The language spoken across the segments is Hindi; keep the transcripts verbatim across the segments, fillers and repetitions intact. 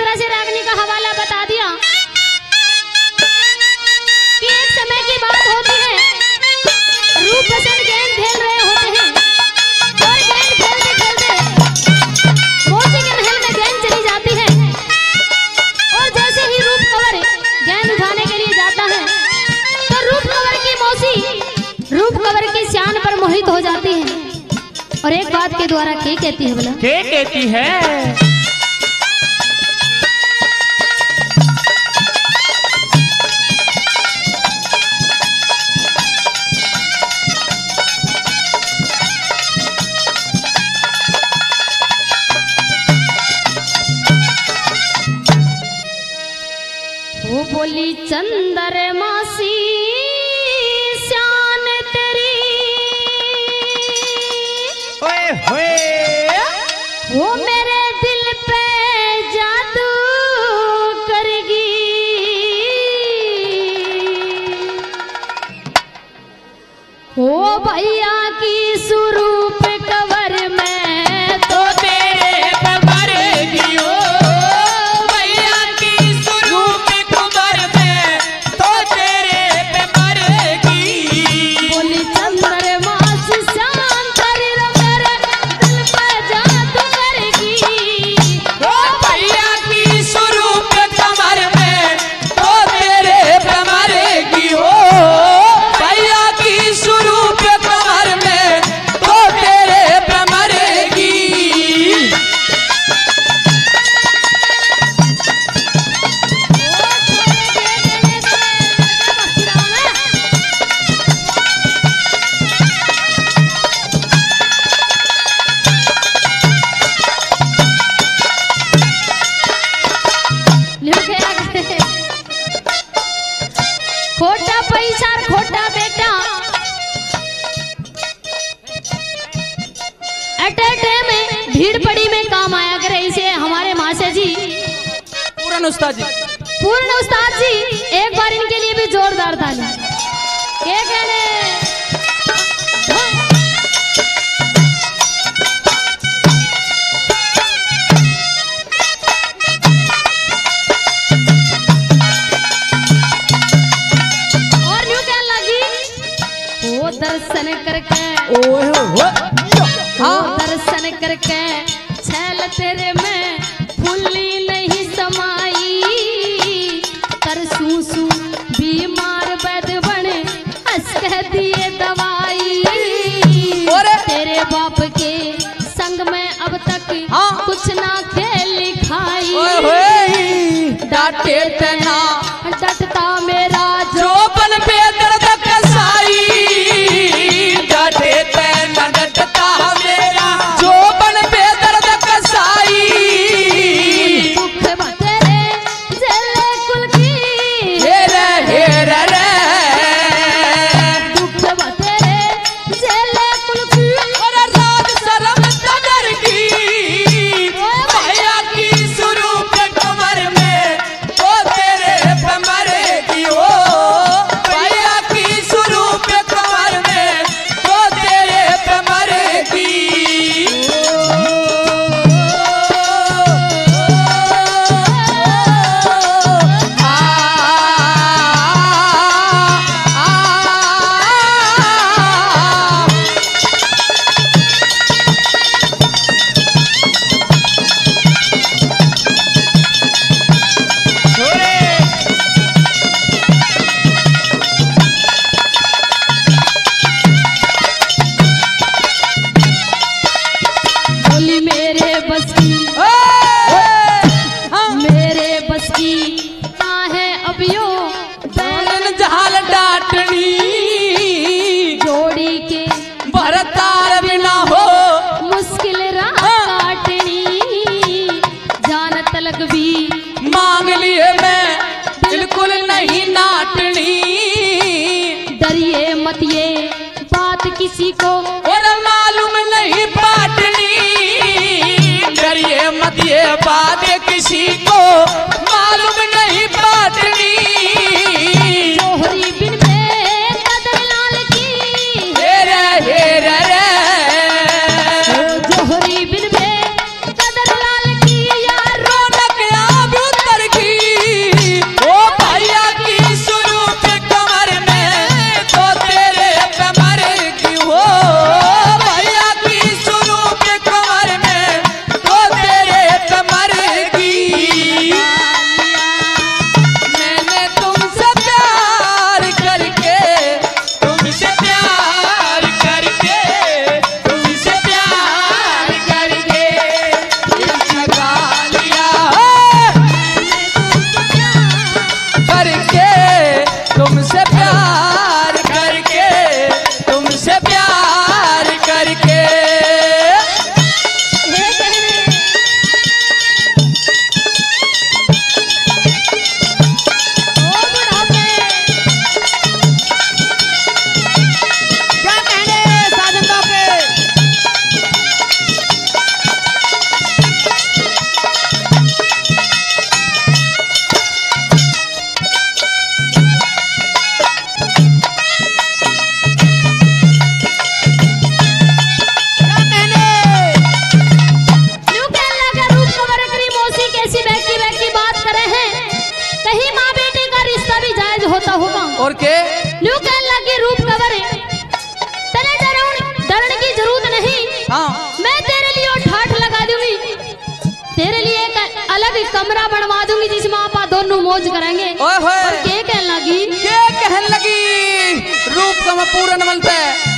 तरह से रागनी का हवाला बता दिया कि एक समय की बात होती है, रूप बसंत गेंद खेल रहे होते हैं और गेंद खेलते खेलते मौसी के महल में गेंद चली जाती है और जैसे ही रूप कंवर गेंद उठाने के लिए जाता है तो रूप कंवर की मौसी रूप कंवर की शान पर मोहित हो जाती है और एक बात के द्वारा क्या कहती है बोला? क्या कहती है? वो बोली चंद्रमासी शान तेरी, ओए होए वो मेरे दिल पे जादू करेगी। वो भैया की स्वरूप कवर में तो तेरे पे मरेगी, ओ भैया की स्वरूप कमर में तो तेरे पे मरेगी। बोली चंद्रमासी शान तेरी रो मेरे दिल पे जादू करेगी। ओ भैया की स्वरूप कमर में तो तेरे पे मरेगी, ओ भैया की स्वरूप कमर में तो तेरे पे मरेगी। खोटा पैसा खोटा बेटा अटैटे में भीड़ पड़ी में काम आया करे। इसे हमारे मासे जी पूरन उस्ताद जी, पूर्ण उस्ताद जी एक बार इनके लिए भी जोरदार ताली। क्या कहने और न्यू कहने लगी, ओ दर्शन करके ओए हो ओ दर्शन करके छैल तेरे में फुल्ली नहीं समाई। कर सूसू बीमार बैद बने हंस कह दिए दवाई। तेरे बाप के संग में अब तक हाँ। कुछ ना खेल खाई। ओए होए डांटे तना डटता मेरा जो जो बन पे दर्द कसाई, डांटे तना डटता मेरा जो बन पे दर्द कसाई। दुख बतेरे जले कुल की हेरे हेरे रे दुख बतेरे जले कुल की। और राज शर्म कदर की, भैया की स्वरूप कमर में तो तेरे पे मरेगी, ओ भैया की स्वरूप कमर में तो तेरे पे मरेगी। आ, आ, आ, छोरे बोली मेरे बस की मेरे बस की कहाँ है अब यो बैलन जहाल डाटनी जोड़ी के भरतार बिना हो मुश्किल राह काटनी। जान तलक भी मांग लिए मैं बिल्कुल नहीं नाटनी। डरिए मत ये बात किसी को और मालूम नहीं बाटनी, डरिए मत ये बात किसी को मालूम नहीं बाटनी। जोहरी बिन में कदर लाल की हेरे हेरे रे ओ जोहरी बिन में कदर लाल की यार रौनक आबू दूंगी जिसमें आप दोनों मौज करेंगे। ओए होए। और के कहने लगी के कहन लगी रूप कम पूरन मनते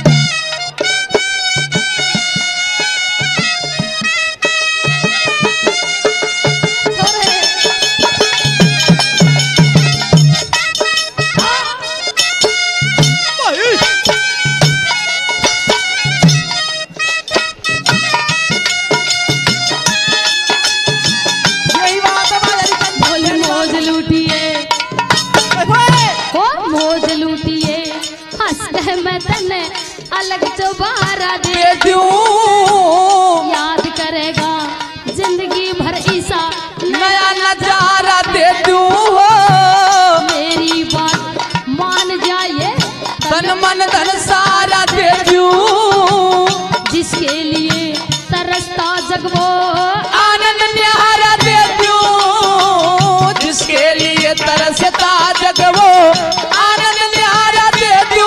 अलग चौबारा दे दूं, याद करेगा जिंदगी भर ईसा नया नजारा दे दूं हो। मेरी बात मान जाइए तन मन धन सारा दे दूं, जिसके लिए तरसता जग वो आनंद न्यारा दे दूं, जिसके लिए तरसता जग वो आनंद न्यारा दे दूं।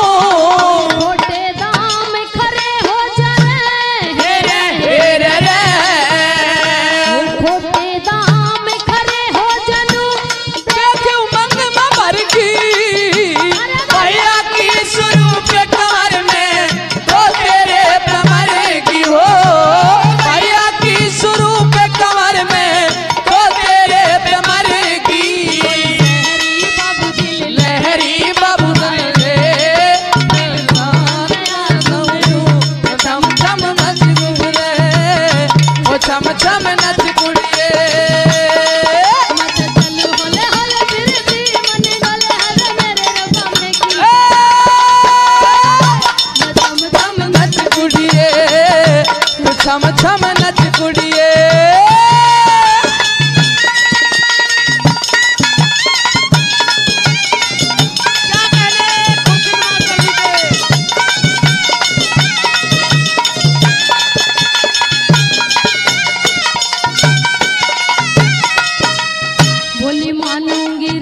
छम छम नच कुड़िए बोली मानूंगी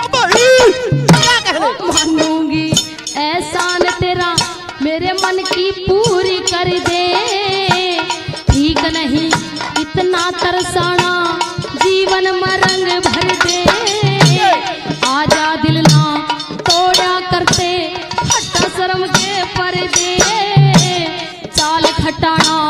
मानूंगी एहसान तेरा मेरे मन की पूरी कर दे। ठीक नहीं इतना तरसाना जीवन में रंग भर दे। आजा दिल ना तोड़ा करते हट्टा शर्म के पर्दे। चाल खटाना